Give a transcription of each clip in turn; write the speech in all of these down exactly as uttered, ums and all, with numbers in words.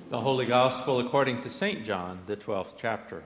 The Holy Gospel according to Saint John, the twelfth chapter.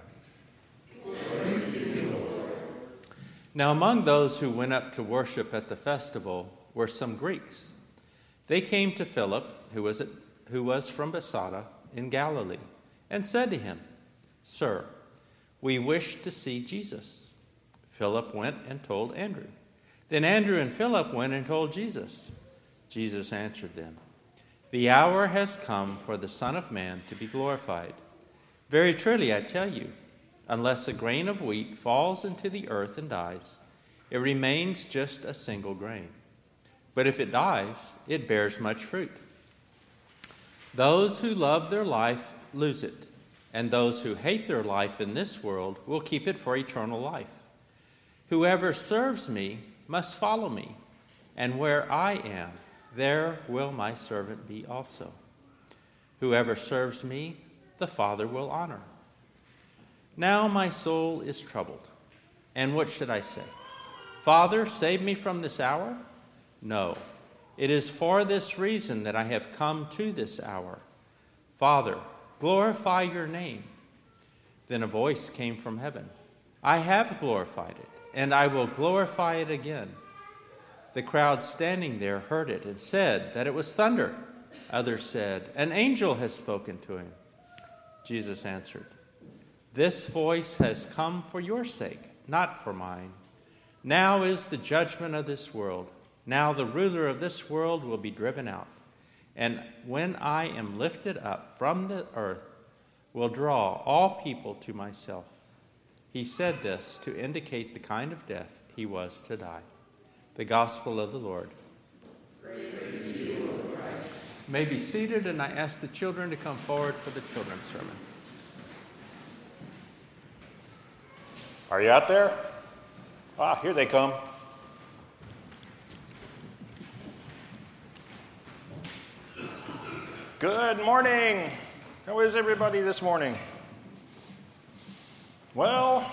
Now among those who went up to worship at the festival were some Greeks. They came to Philip, who was, at, who was from Bethsaida in Galilee, and said to him, "Sir, we wish to see Jesus." Philip went and told Andrew. Then Andrew and Philip went and told Jesus. Jesus answered them, "The hour has come for the Son of Man to be glorified. Very truly I tell you, unless a grain of wheat falls into the earth and dies, it remains just a single grain. But if it dies, it bears much fruit. Those who love their life lose it, and those who hate their life in this world will keep it for eternal life. Whoever serves me must follow me, and where I am, there will my servant be also. Whoever serves me, the Father will honor. Now my soul is troubled. And what should I say? Father, save me from this hour? No, it is for this reason that I have come to this hour. Father, glorify your name." Then a voice came from heaven. "I have glorified it, and I will glorify it again." The crowd standing there heard it and said that it was thunder. Others said, "An angel has spoken to him." Jesus answered, "This voice has come for your sake, not for mine. Now is the judgment of this world. Now the ruler of this world will be driven out. And when I am lifted up from the earth, will draw all people to myself." He said this to indicate the kind of death he was to die. The Gospel of the Lord. Praise to you, O Christ. You may be seated, and I ask the children to come forward for the children's sermon. Are you out there? Ah, here they come. Good morning. How is everybody this morning? Well,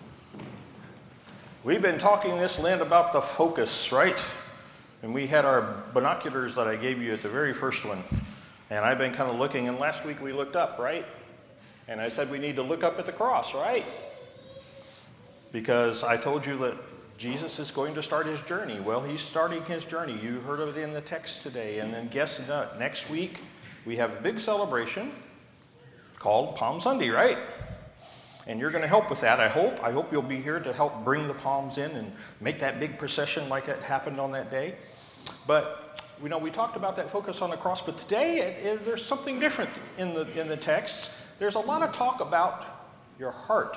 we've been talking this Lent about the focus, right? And we had our binoculars that I gave you at the very first one. And I've been kind of looking, and last week we looked up, right? And I said we need to look up at the cross, right? Because I told you that Jesus is going to start his journey. Well, he's starting his journey. You heard of it in the text today. And then guess what? Next week we have a big celebration called Palm Sunday, right? And you're going to help with that, I hope. I hope you'll be here to help bring the palms in and make that big procession like it happened on that day. But, you know, we talked about that focus on the cross, but today it, it, there's something different in the, in the text. There's a lot of talk about your heart.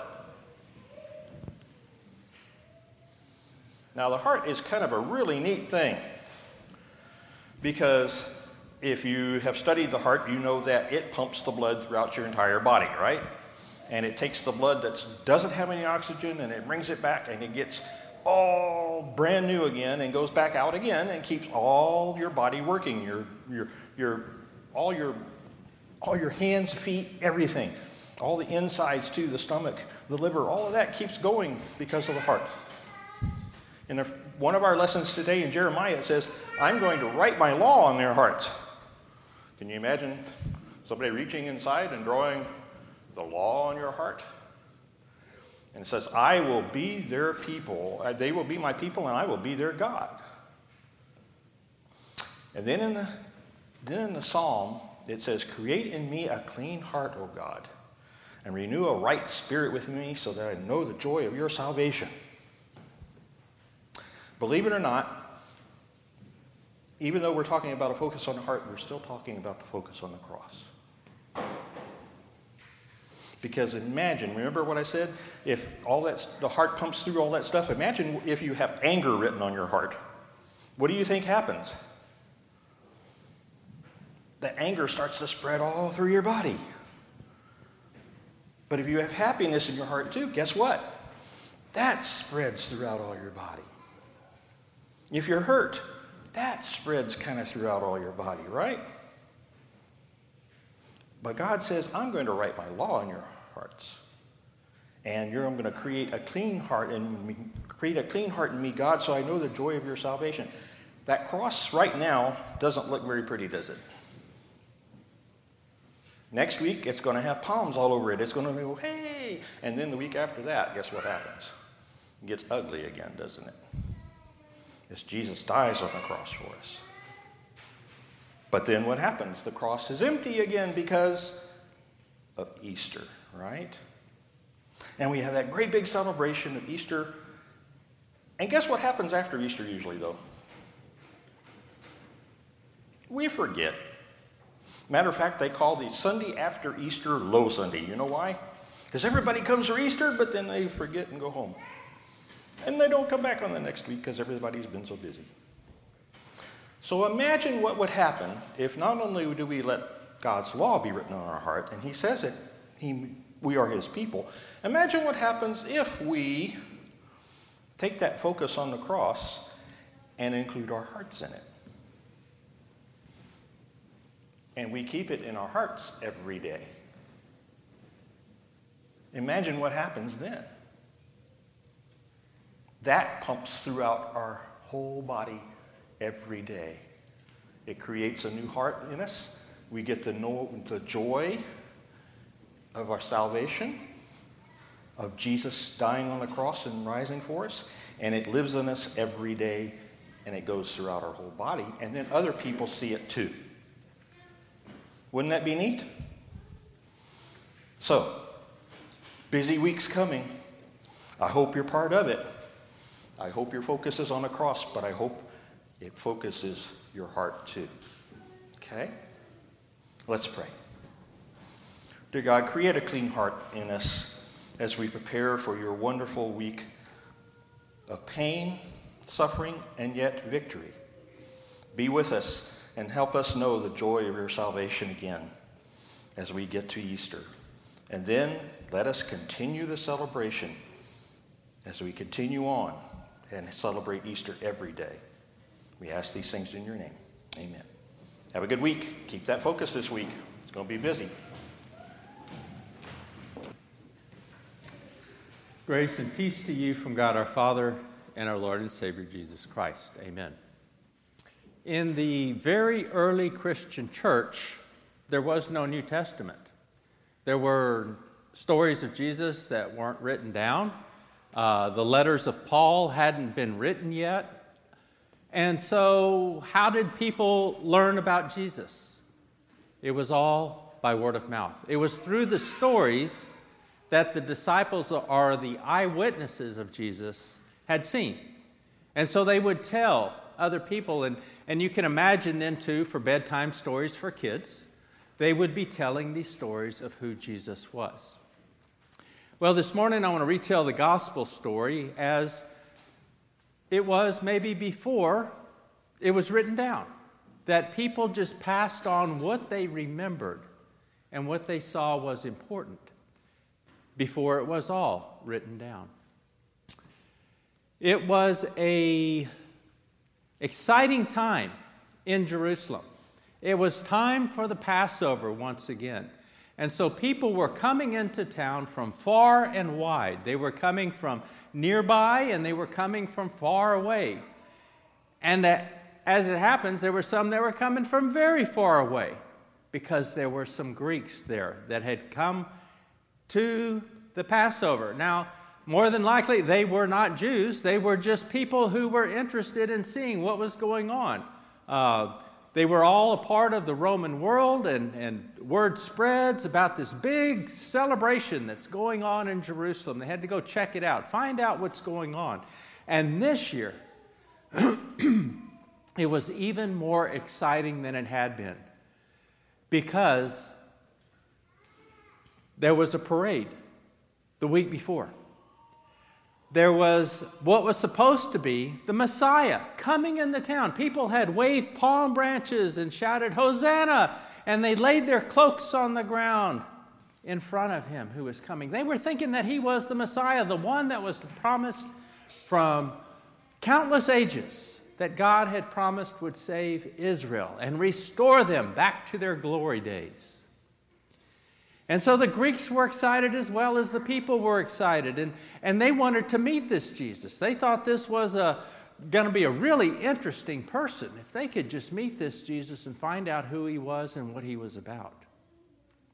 Now, the heart is kind of a really neat thing, because if you have studied the heart, you know that it pumps the blood throughout your entire body, right? And it takes the blood that doesn't have any oxygen and it brings it back, and it gets all brand new again and goes back out again and keeps all your body working, your your your all your all your hands, feet, everything, all the insides too, the stomach, the liver, all of that keeps going because of the heart. In one of our lessons today in Jeremiah, it says, "I'm going to write my law on their hearts." Can you imagine somebody reaching inside and drawing the law on your heart? And it says, "I will be their people. They will be my people, and I will be their God." And then in the then in the Psalm, it says, "Create in me a clean heart, O God, and renew a right spirit within me, so that I know the joy of your salvation." Believe it or not, even though we're talking about a focus on the heart, we're still talking about the focus on the cross. Because imagine, remember what I said? If all that, the heart pumps through all that stuff, imagine if you have anger written on your heart. What do you think happens? The anger starts to spread all through your body. But if you have happiness in your heart too, guess what? That spreads throughout all your body. If you're hurt, that spreads kind of throughout all your body, right? But God says, "I'm going to write my law in your hearts. And you're, I'm going to create a clean heart in me, create a clean heart in me, God, so I know the joy of your salvation." That cross right now doesn't look very pretty, does it? Next week, it's going to have palms all over it. It's going to go, hey! And then the week after that, guess what happens? It gets ugly again, doesn't it? As Jesus dies on the cross for us. But then what happens? The cross is empty again because of Easter, right? And we have that great big celebration of Easter. And guess what happens after Easter usually, though? We forget. Matter of fact, they call the Sunday after Easter Low Sunday. You know why? Because everybody comes for Easter, but then they forget and go home. And they don't come back on the next week because everybody's been so busy. So imagine what would happen if not only do we let God's law be written on our heart, and he says it, he, we are his people. Imagine what happens if we take that focus on the cross and include our hearts in it. And we keep it in our hearts every day. Imagine what happens then. That pumps throughout our whole body every day. It creates a new heart in us. We get the, no, the joy of our salvation, of Jesus dying on the cross and rising for us, and it lives in us every day, and it goes throughout our whole body, and then other people see it too. Wouldn't that be neat? So, busy week's coming. I hope you're part of it. I hope your focus is on the cross, but I hope it focuses your heart too. Okay? Let's pray. Dear God, create a clean heart in us as we prepare for your wonderful week of pain, suffering, and yet victory. Be with us and help us know the joy of your salvation again as we get to Easter. And then let us continue the celebration as we continue on and celebrate Easter every day. We ask these things in your name. Amen. Have a good week. Keep that focus this week. It's going to be busy. Grace and peace to you from God our Father and our Lord and Savior Jesus Christ. Amen. In the very early Christian church, there was no New Testament. There were stories of Jesus that weren't written down. Uh, the letters of Paul hadn't been written yet. And so how did people learn about Jesus? It was all by word of mouth. It was through the stories that the disciples or the eyewitnesses of Jesus had seen. And so they would tell other people, and, and you can imagine then too, for bedtime stories for kids, they would be telling these stories of who Jesus was. Well, this morning I want to retell the gospel story as it was maybe before it was written down, that people just passed on what they remembered and what they saw was important before it was all written down. It was a exciting time in Jerusalem. It was time for the Passover once again. And so people were coming into town from far and wide. They were coming from nearby and they were coming from far away. And as it happens, there were some that were coming from very far away because there were some Greeks there that had come to the Passover. Now, more than likely, they were not Jews. They were just people who were interested in seeing what was going on. Uh, they were all a part of the Roman world, and, and word spreads about this big celebration that's going on in Jerusalem. They had to go check it out, find out what's going on. And this year, it was even more exciting than it had been because there was a parade the week before. There was what was supposed to be the Messiah coming into town. People had waved palm branches and shouted, "Hosanna!" And they laid their cloaks on the ground in front of him who was coming. They were thinking that he was the Messiah, the one that was promised from countless ages, that God had promised would save Israel and restore them back to their glory days. And so the Greeks were excited as well as the people were excited. And, and they wanted to meet this Jesus. They thought this was a, going to be a really interesting person if they could just meet this Jesus and find out who he was and what he was about.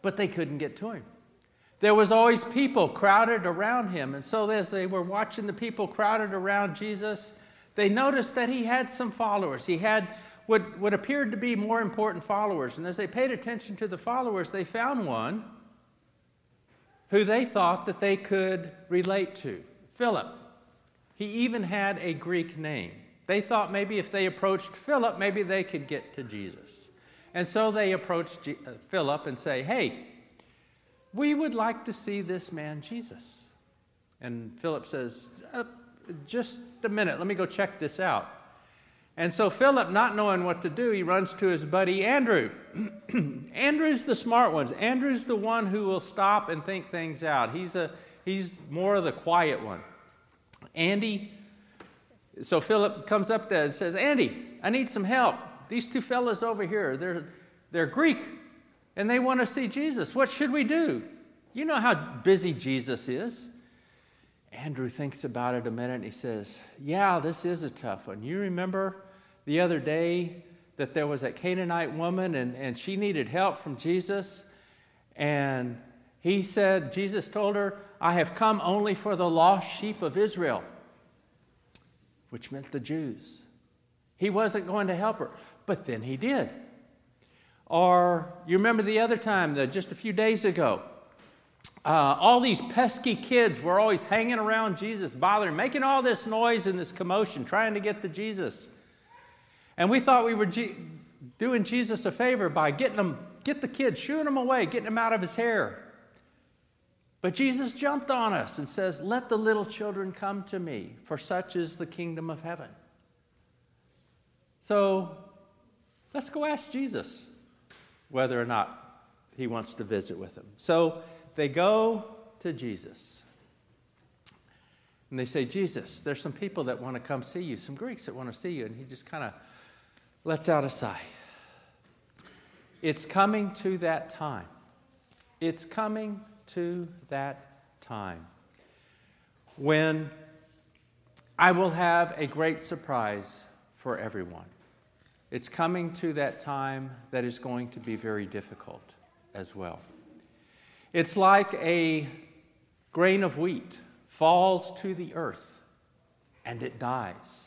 but they couldn't get to him. There was always people crowded around him. And so as they were watching the people crowded around Jesus, they noticed that he had some followers. He had what, what appeared to be more important followers. And as they paid attention to the followers, they found one who they thought that they could relate to, Philip. He even had a Greek name. They thought maybe if they approached Philip, maybe they could get to Jesus. And so they approached G- uh, Philip and say, hey, we would like to see this man Jesus. And Philip says, uh, just a minute, let me go check this out. And so Philip, not knowing what to do, he runs to his buddy Andrew. Andrew's the smart one. Andrew's the one who will stop and think things out. He's a he's more of the quiet one. Andy, so Philip comes up there and says, Andy, I need some help. These two fellas over here, they're they're Greek, and they want to see Jesus. What should we do? You know how busy Jesus is. Andrew thinks about it a minute and he says, yeah, this is a tough one. You remember the other day that there was that Canaanite woman and, and she needed help from Jesus? And he said, Jesus told her, I have come only for the lost sheep of Israel, which meant the Jews. He wasn't going to help her, but then he did. Or you remember the other time, that just a few days ago, uh, all these pesky kids were always hanging around Jesus, bothering, making all this noise and this commotion, trying to get to Jesus. And we thought we were G- doing Jesus a favor by getting them, get the kids, shooing them away, getting them out of his hair. But Jesus jumped on us and says, let the little children come to me, for such is the kingdom of heaven. So let's go ask Jesus whether or not he wants to visit with them. So they go to Jesus. And they say, Jesus, there's some people that want to come see you, some Greeks that want to see you. And he just kind of lets out a sigh. It's coming to that time. It's coming to that time when I will have a great surprise for everyone. It's coming to that time that is going to be very difficult as well. It's like a grain of wheat falls to the earth and it dies.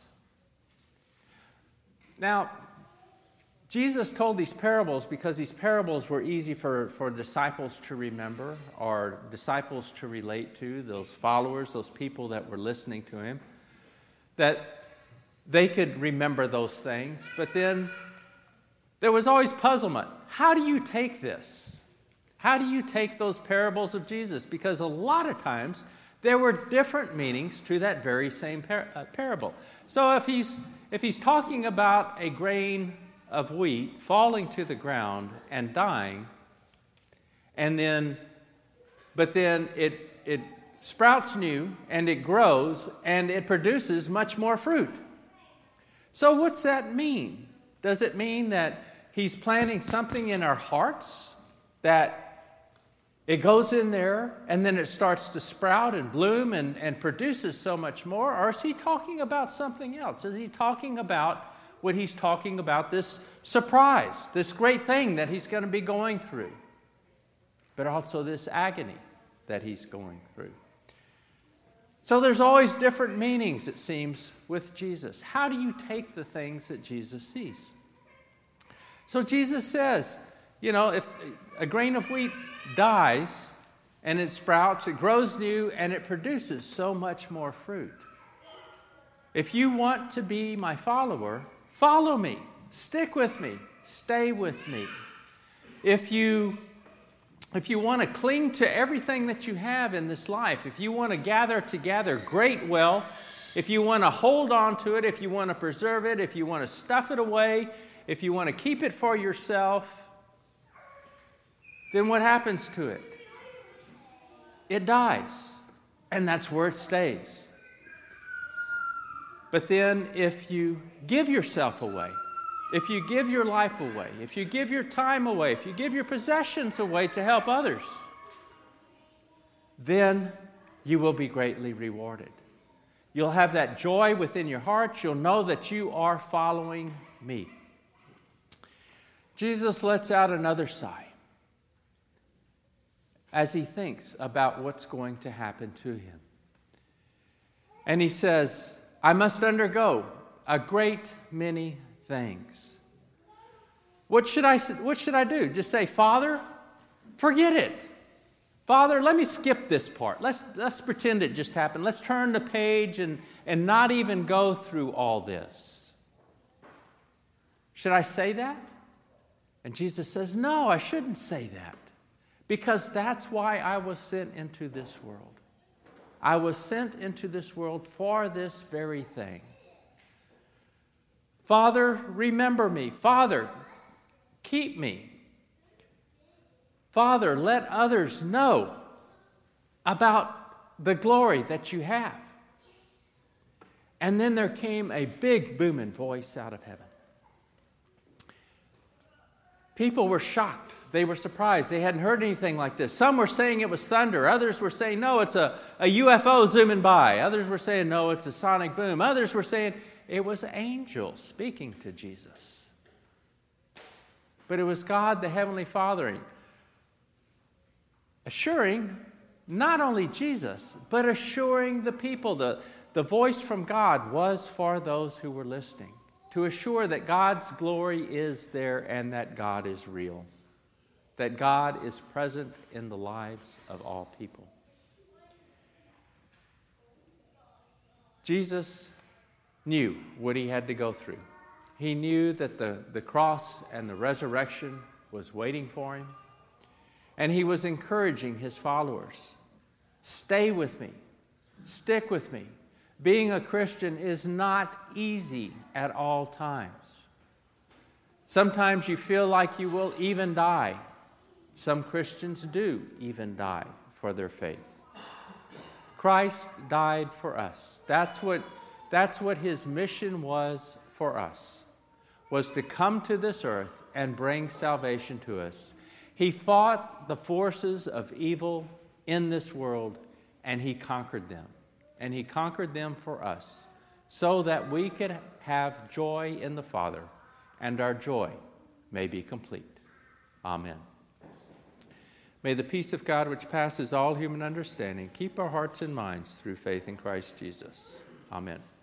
Now, Jesus told these parables because these parables were easy for, for disciples to remember or disciples to relate to, those followers, those people that were listening to him, that they could remember those things. But then there was always puzzlement. How do you take this? How do you take those parables of Jesus? Because a lot of times there were different meanings to that very same par- uh, parable. So if he's if he's talking about a grain of wheat falling to the ground and dying, and then but then it it sprouts new and it grows and it produces much more fruit. So what's that mean? Does it mean that he's planting something in our hearts that it goes in there and then it starts to sprout and bloom and, and produces so much more? Or is he talking about something else? Is he talking about what he's talking about, this surprise, this great thing that he's going to be going through, but also this agony that he's going through? So there's always different meanings, it seems, with Jesus. How do you take the things that Jesus sees? So Jesus says, you know, if a grain of wheat dies and it sprouts, it grows new, and it produces so much more fruit. If you want to be my follower, follow me, stick with me, stay with me. If you If you want to cling to everything that you have in this life, if you want to gather together great wealth, if you want to hold on to it, if you want to preserve it, if you want to stuff it away, if you want to keep it for yourself, then what happens to it? It dies, and that's where it stays. But then if you give yourself away, if you give your life away, if you give your time away, if you give your possessions away to help others, then you will be greatly rewarded. You'll have that joy within your heart. You'll know that you are following me. Jesus lets out another sigh. as he thinks about what's going to happen to him. And he says, I must undergo a great many things. What should I, what should I do? Just say, Father, forget it. Father, let me skip this part. Let's, let's pretend it just happened. Let's turn the page and, and not even go through all this. Should I say that? And Jesus says, no, I shouldn't say that. Because that's why I was sent into this world. I was sent into this world for this very thing. Father, remember me. Father, keep me. Father, let others know about the glory that you have. And then there came a big booming voice out of heaven. People were shocked. They were surprised. They hadn't heard anything like this. Some were saying it was thunder. Others were saying, no, it's a, a U F O zooming by. Others were saying, no, it's a sonic boom. Others were saying it was angels speaking to Jesus. But it was God, the Heavenly Father, assuring not only Jesus, but assuring the people. The, the voice from God was for those who were listening, to assure that God's glory is there and that God is real, that God is present in the lives of all people. Jesus knew what he had to go through. He knew that the, the cross and the resurrection was waiting for him. And he was encouraging his followers. Stay with me. Stick with me. Being a Christian is not easy at all times. Sometimes you feel like you will even die. Some Christians do even die for their faith. Christ died for us. That's what, that's what his mission was for us, was to come to this earth and bring salvation to us. He fought the forces of evil in this world, and he conquered them. And he conquered them for us, so that we could have joy in the Father, and our joy may be complete. Amen. May the peace of God, which passes all human understanding, keep our hearts and minds through faith in Christ Jesus. Amen.